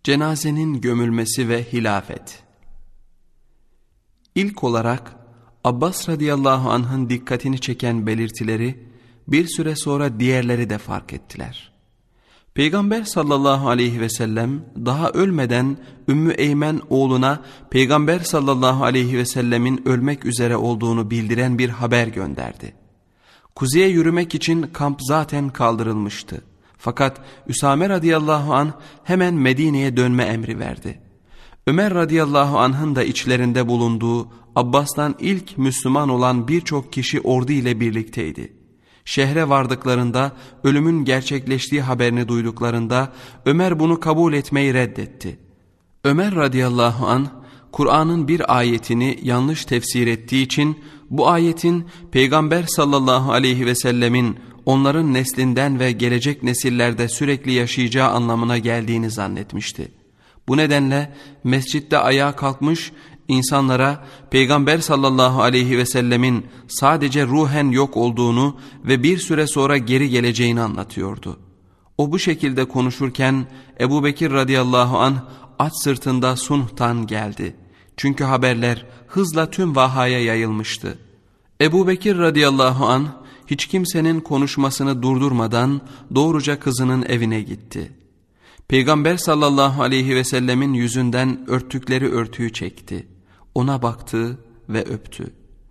Cenazenin gömülmesi ve hilafet. İlk olarak Abbas radıyallahu anh'ın dikkatini çeken belirtileri bir süre sonra diğerleri de fark ettiler. Peygamber sallallahu aleyhi ve sellem daha ölmeden Ümmü Eymen oğluna Peygamber sallallahu aleyhi ve sellemin ölmek üzere olduğunu bildiren bir haber gönderdi. Kuzeye yürümek için kamp zaten kaldırılmıştı. Fakat Üsame radıyallahu anh hemen Medine'ye dönme emri verdi. Ömer radıyallahu anh'ın da içlerinde bulunduğu Abbas'tan ilk Müslüman olan birçok kişi ordu ile birlikteydi. Şehre vardıklarında ölümün gerçekleştiği haberini duyduklarında Ömer bunu kabul etmeyi reddetti. Ömer radıyallahu anh Kur'an'ın bir ayetini yanlış tefsir ettiği için bu ayetin Peygamber sallallahu aleyhi ve sellemin onların neslinden ve gelecek nesillerde sürekli yaşayacağı anlamına geldiğini zannetmişti. Bu nedenle mescitte ayağa kalkmış insanlara Peygamber sallallahu aleyhi ve sellemin sadece ruhen yok olduğunu ve bir süre sonra geri geleceğini anlatıyordu. O bu şekilde konuşurken Ebubekir radıyallahu anh at sırtında Sunh'tan geldi. Çünkü haberler hızla tüm vahaya yayılmıştı. Ebubekir radıyallahu anh hiç kimsenin konuşmasını durdurmadan doğruca kızının evine gitti. Peygamber sallallahu aleyhi ve sellemin yüzünden örttükleri örtüyü çekti. Ona baktı ve öptü.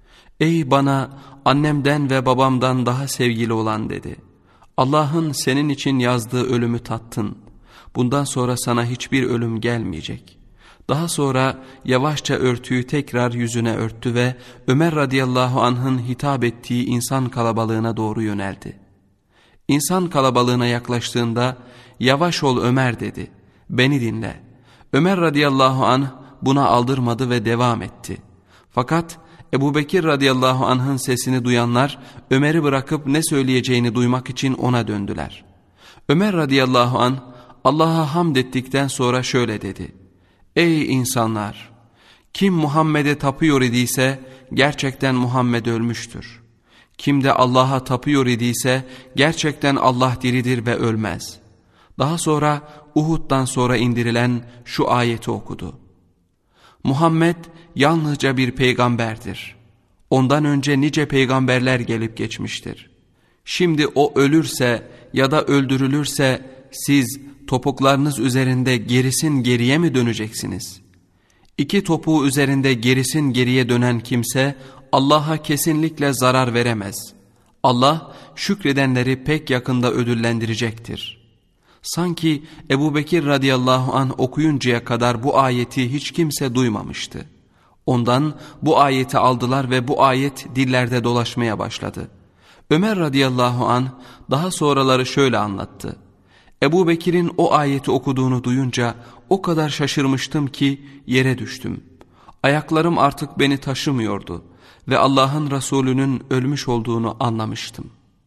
"Ey bana annemden ve babamdan daha sevgili olan" dedi. "Allah'ın senin için yazdığı ölümü tattın. Bundan sonra sana hiçbir ölüm gelmeyecek." Daha sonra yavaşça örtüyü tekrar yüzüne örttü ve Ömer radıyallahu anh'ın hitap ettiği insan kalabalığına doğru yöneldi. İnsan kalabalığına yaklaştığında "Yavaş ol Ömer" dedi. "Beni dinle." Ömer radıyallahu anh buna aldırmadı ve devam etti. Fakat Ebubekir radıyallahu anh'ın sesini duyanlar Ömer'i bırakıp ne söyleyeceğini duymak için ona döndüler. Ömer radıyallahu anh Allah'a hamd ettikten sonra şöyle dedi: "Ey insanlar! Kim Muhammed'e tapıyor idiyse gerçekten Muhammed ölmüştür. Kim de Allah'a tapıyor idiyse gerçekten Allah diridir ve ölmez." Daha sonra Uhud'dan sonra indirilen şu ayeti okudu. "Muhammed yalnızca bir peygamberdir. Ondan önce nice peygamberler gelip geçmiştir. Şimdi o ölürse ya da öldürülürse siz topuklarınız üzerinde gerisin geriye mi döneceksiniz? İki topuğu üzerinde gerisin geriye dönen kimse Allah'a kesinlikle zarar veremez. Allah şükredenleri pek yakında ödüllendirecektir." Sanki Ebubekir radıyallahu anh okuyuncaya kadar bu ayeti hiç kimse duymamıştı. Ondan bu ayeti aldılar ve bu ayet dillerde dolaşmaya başladı. Ömer radıyallahu anh daha sonraları şöyle anlattı: "Ebubekir'in o ayeti okuduğunu duyunca o kadar şaşırmıştım ki yere düştüm. Ayaklarım artık beni taşımıyordu ve Allah'ın Resulü'nün ölmüş olduğunu anlamıştım."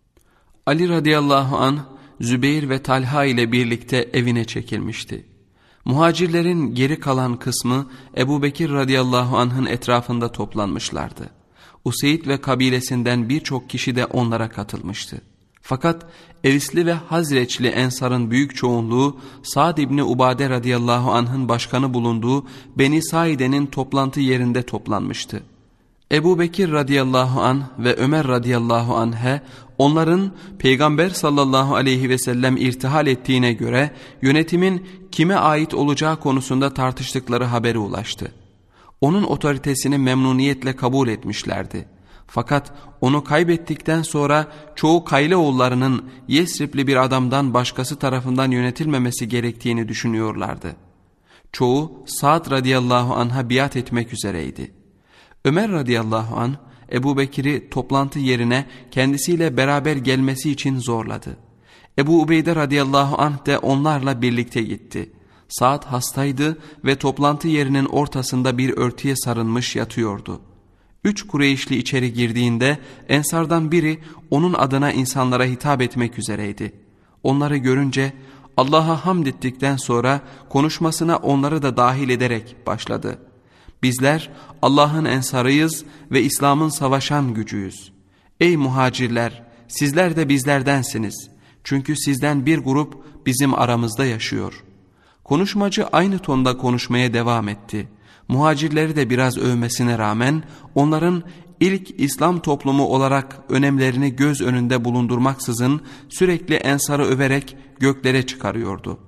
Ali radıyallahu anh Zübeyir ve Talha ile birlikte evine çekilmişti. Muhacirlerin geri kalan kısmı Ebubekir radıyallahu anh'ın etrafında toplanmışlardı. Useyd ve kabilesinden birçok kişi de onlara katılmıştı. Fakat Evsli ve Hazreçli Ensar'ın büyük çoğunluğu Sa'd İbni Ubade radıyallahu anh'ın başkanı bulunduğu Beni Saide'nin toplantı yerinde toplanmıştı. Ebubekir radıyallahu anh ve Ömer radıyallahu anh'e onların Peygamber sallallahu aleyhi ve sellem irtihal ettiğine göre yönetimin kime ait olacağı konusunda tartıştıkları haberi ulaştı. Onun otoritesini memnuniyetle kabul etmişlerdi. Fakat onu kaybettikten sonra çoğu Kayleoğullarının Yesribli bir adamdan başkası tarafından yönetilmemesi gerektiğini düşünüyorlardı. Çoğu Sa'd radıyallahu anh'a biat etmek üzereydi. Ömer radıyallahu anh Ebubekir'i toplantı yerine kendisiyle beraber gelmesi için zorladı. Ebu Ubeyde radıyallahu anh de onlarla birlikte gitti. Sa'd hastaydı ve toplantı yerinin ortasında bir örtüye sarılmış yatıyordu. 3 Kureyşli içeri girdiğinde Ensardan biri onun adına insanlara hitap etmek üzereydi. Onları görünce Allah'a hamd ettikten sonra konuşmasına onları da dahil ederek başladı. "Bizler Allah'ın ensarıyız ve İslam'ın savaşan gücüyüz. Ey muhacirler, sizler de bizlerdensiniz. Çünkü sizden bir grup bizim aramızda yaşıyor. Konuşmacı aynı tonda konuşmaya devam etti. Muhacirleri de biraz övmesine rağmen onların ilk İslam toplumu olarak önemlerini göz önünde bulundurmaksızın sürekli Ensar'ı överek göklere çıkarıyordu.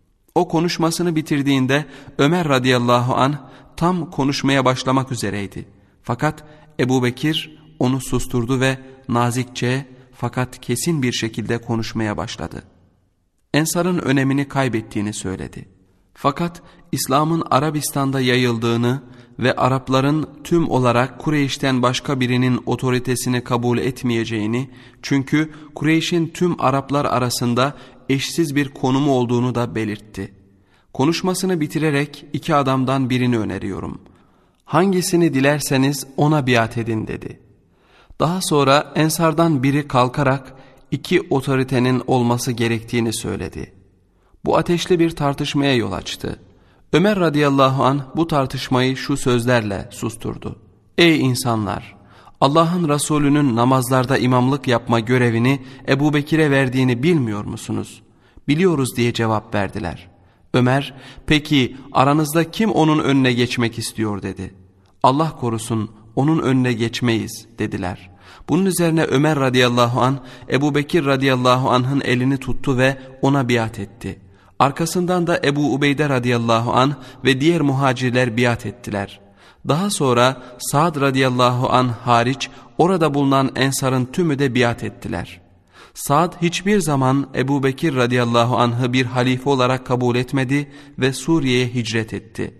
O konuşmasını bitirdiğinde Ömer radıyallahu anh tam konuşmaya başlamak üzereydi. Fakat Ebu Bekir onu susturdu ve nazikçe fakat kesin bir şekilde konuşmaya başladı. Ensar'ın önemini kaybettiğini söyledi. Fakat İslam'ın Arabistan'da yayıldığını ve Arapların tüm olarak Kureyş'ten başka birinin otoritesini kabul etmeyeceğini, çünkü Kureyş'in tüm Araplar arasında eşsiz bir konumu olduğunu da belirtti. Konuşmasını bitirerek iki adamdan birini öneriyorum. Hangisini dilerseniz ona biat edin dedi. Daha sonra Ensar'dan biri kalkarak iki otoritenin olması gerektiğini söyledi. Bu ateşli bir tartışmaya yol açtı. Ömer radıyallahu anh bu tartışmayı şu sözlerle susturdu. Ey insanlar! Allah'ın Resulü'nün namazlarda imamlık yapma görevini Ebu Bekir'e verdiğini bilmiyor musunuz? Biliyoruz diye cevap verdiler. Ömer, peki aranızda kim onun önüne geçmek istiyor dedi. Allah korusun, onun önüne geçmeyiz dediler. Bunun üzerine Ömer radıyallahu anh Ebu Bekir radıyallahu anh'ın elini tuttu ve ona biat etti. Arkasından da Ebu Ubeyde radıyallahu anh ve diğer muhacirler biat ettiler. Daha sonra Sa'd radıyallahu anh hariç orada bulunan Ensar'ın tümü de biat ettiler. Sa'd hiçbir zaman Ebu Bekir radıyallahu anh'ı bir halife olarak kabul etmedi ve Suriye'ye hicret etti.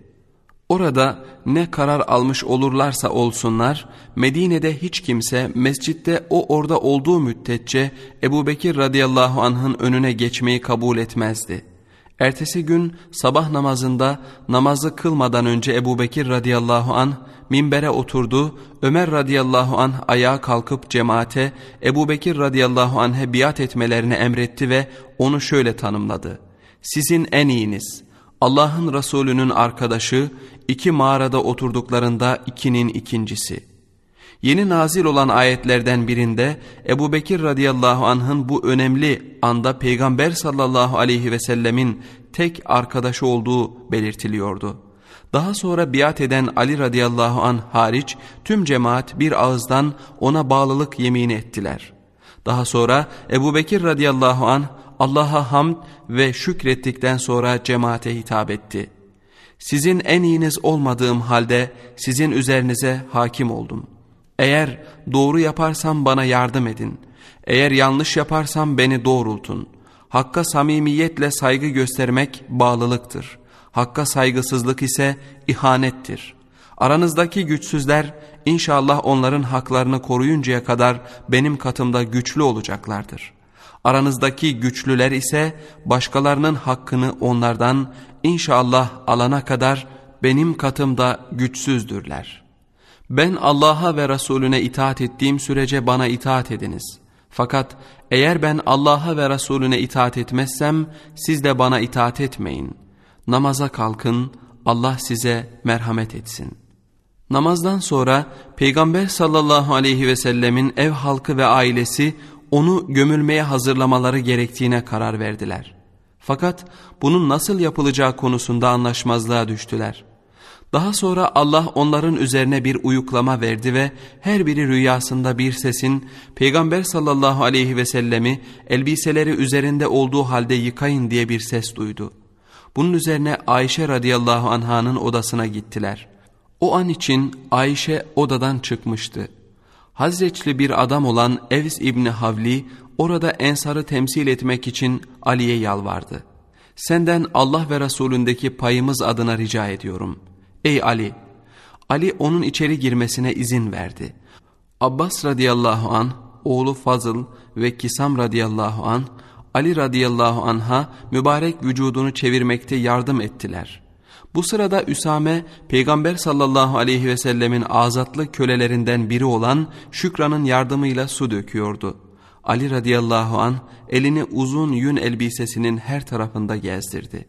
Orada ne karar almış olurlarsa olsunlar, Medine'de hiç kimse mescitte o orada olduğu müddetçe Ebu Bekir radıyallahu anh'ın önüne geçmeyi kabul etmezdi. Ertesi gün sabah namazında namazı kılmadan önce Ebu Bekir radıyallahu anh minbere oturdu. Ömer radıyallahu anh ayağa kalkıp cemaate Ebu Bekir radıyallahu anh'e biat etmelerini emretti ve onu şöyle tanımladı. Sizin en iyiniz, Allah'ın Resulü'nün arkadaşı, iki mağarada oturduklarında ikinin ikincisi. Yeni nazil olan ayetlerden birinde Ebu Bekir radıyallahu anh'ın bu önemli anda Peygamber sallallahu aleyhi ve sellemin tek arkadaşı olduğu belirtiliyordu. Daha sonra biat eden Ali radıyallahu anh hariç tüm cemaat bir ağızdan ona bağlılık yemini ettiler. Daha sonra Ebu Bekir radıyallahu anh Allah'a hamd ve şükrettikten sonra cemaate hitap etti. Sizin en iyiniz olmadığım halde sizin üzerinize hakim oldum. Eğer doğru yaparsam bana yardım edin. Eğer yanlış yaparsam beni doğrultun. Hakka samimiyetle saygı göstermek bağlılıktır. Hakka saygısızlık ise ihanettir. Aranızdaki güçsüzler inşallah onların haklarını koruyuncaya kadar benim katımda güçlü olacaklardır. Aranızdaki güçlüler ise başkalarının hakkını onlardan inşallah alana kadar benim katımda güçsüzdürler. Ben Allah'a ve Resulüne itaat ettiğim sürece bana itaat ediniz. Fakat eğer ben Allah'a ve Resulüne itaat etmezsem siz de bana itaat etmeyin. Namaza kalkın, Allah size merhamet etsin. Namazdan sonra Peygamber sallallahu aleyhi ve sellemin ev halkı ve ailesi onu gömülmeye hazırlamaları gerektiğine karar verdiler. Fakat bunun nasıl yapılacağı konusunda anlaşmazlığa düştüler. Daha sonra Allah onların üzerine bir uyuklama verdi ve her biri rüyasında bir sesin Peygamber sallallahu aleyhi ve sellemi elbiseleri üzerinde olduğu halde yıkayın diye bir ses duydu. Bunun üzerine Ayşe radıyallahu anh'ın odasına gittiler. O an için Ayşe odadan çıkmıştı. Hazreçli bir adam olan Evs İbni Havli orada Ensar'ı temsil etmek için Ali'ye yalvardı. Senden Allah ve Resulündeki payımız adına rica ediyorum. Ey Ali! Ali onun içeri girmesine izin verdi. Abbas radıyallahu anh, oğlu Fazıl ve Kisam radıyallahu anh, Ali radıyallahu anh'a mübarek vücudunu çevirmekte yardım ettiler. Bu sırada Üsame, Peygamber sallallahu aleyhi ve sellemin azatlı kölelerinden biri olan Şükran'ın yardımıyla su döküyordu. Ali radıyallahu anh elini uzun yün elbisesinin her tarafında gezdirdi.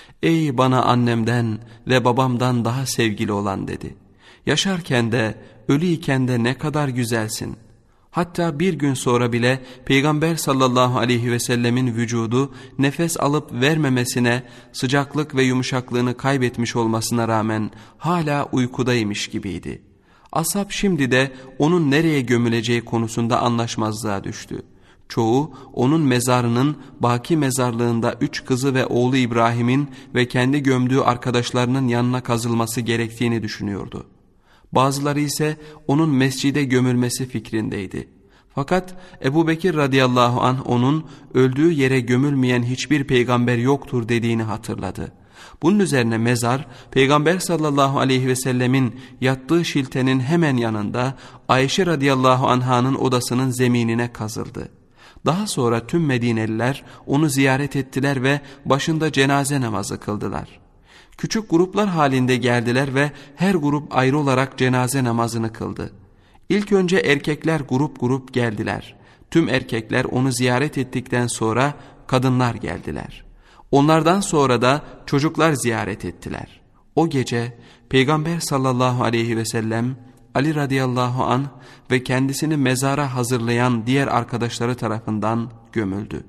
Ey bana annemden ve babamdan daha sevgili olan dedi. Yaşarken de ölüyken de ne kadar güzelsin. Hatta bir gün sonra bile Peygamber sallallahu aleyhi ve sellemin vücudu nefes alıp vermemesine, sıcaklık ve yumuşaklığını kaybetmiş olmasına rağmen hala uykudaymış gibiydi. Ashab şimdi de onun nereye gömüleceği konusunda anlaşmazlığa düştü. Çoğu onun mezarının Baki mezarlığında 3 kızı ve oğlu İbrahim'in ve kendi gömdüğü arkadaşlarının yanına kazılması gerektiğini düşünüyordu. Bazıları ise onun mescide gömülmesi fikrindeydi. Fakat Ebu Bekir radıyallahu anh onun öldüğü yere gömülmeyen hiçbir peygamber yoktur dediğini hatırladı. Bunun üzerine mezar Peygamber sallallahu aleyhi ve sellemin yattığı şiltenin hemen yanında Ayşe radıyallahu anh'ın odasının zeminine kazıldı. Daha sonra tüm Medineliler onu ziyaret ettiler ve başında cenaze namazı kıldılar. Küçük gruplar halinde geldiler ve her grup ayrı olarak cenaze namazını kıldı. İlk önce erkekler grup grup geldiler. Tüm erkekler onu ziyaret ettikten sonra kadınlar geldiler. Onlardan sonra da çocuklar ziyaret ettiler. O gece Peygamber sallallahu aleyhi ve sellem Ali radıyallahu anh ve kendisini mezara hazırlayan diğer arkadaşları tarafından gömüldü.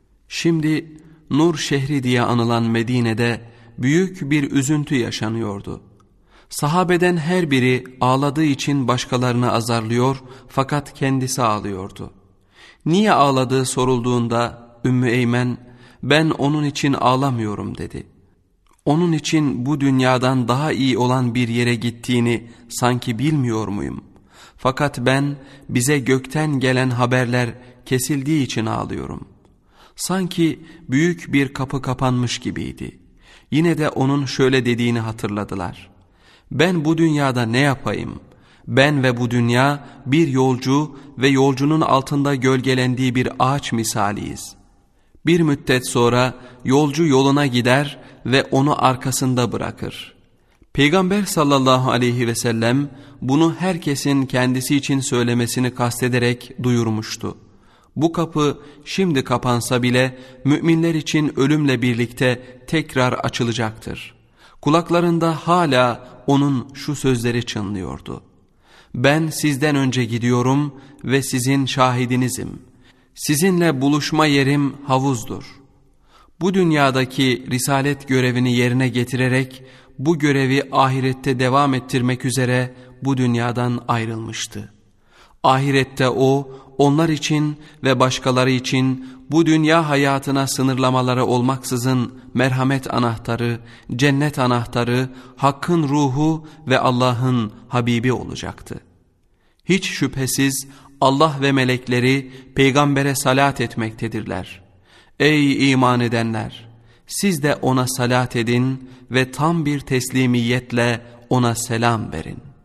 Şimdi Nur şehri diye anılan Medine'de büyük bir üzüntü yaşanıyordu. Sahabeden her biri ağladığı için başkalarını azarlıyor fakat kendisi ağlıyordu. Niye ağladığı sorulduğunda Ümmü Eymen, "Ben onun için ağlamıyorum," dedi. Onun için bu dünyadan daha iyi olan bir yere gittiğini sanki bilmiyor muyum? Fakat ben bize gökten gelen haberler kesildiği için ağlıyorum. Sanki büyük bir kapı kapanmış gibiydi. Yine de onun şöyle dediğini hatırladılar. "Ben bu dünyada ne yapayım? Ben ve bu dünya bir yolcu ve yolcunun altında gölgelendiği bir ağaç misaliyiz. Bir müddet sonra yolcu yoluna gider ve onu arkasında bırakır." Peygamber sallallahu aleyhi ve sellem bunu herkesin kendisi için söylemesini kastederek duyurmuştu. Bu kapı şimdi kapansa bile müminler için ölümle birlikte tekrar açılacaktır. Kulaklarında hala onun şu sözleri çınlıyordu. "Ben sizden önce gidiyorum ve sizin şahidinizim. Sizinle buluşma yerim havuzdur." Bu dünyadaki risalet görevini yerine getirerek bu görevi ahirette devam ettirmek üzere bu dünyadan ayrılmıştı. Ahirette o, onlar için ve başkaları için bu dünya hayatına sınırlamaları olmaksızın merhamet anahtarı, cennet anahtarı, Hakk'ın ruhu ve Allah'ın Habibi olacaktı. Hiç şüphesiz Allah ve melekleri peygambere salat etmektedirler. Ey iman edenler! Siz de ona salat edin ve tam bir teslimiyetle ona selam verin.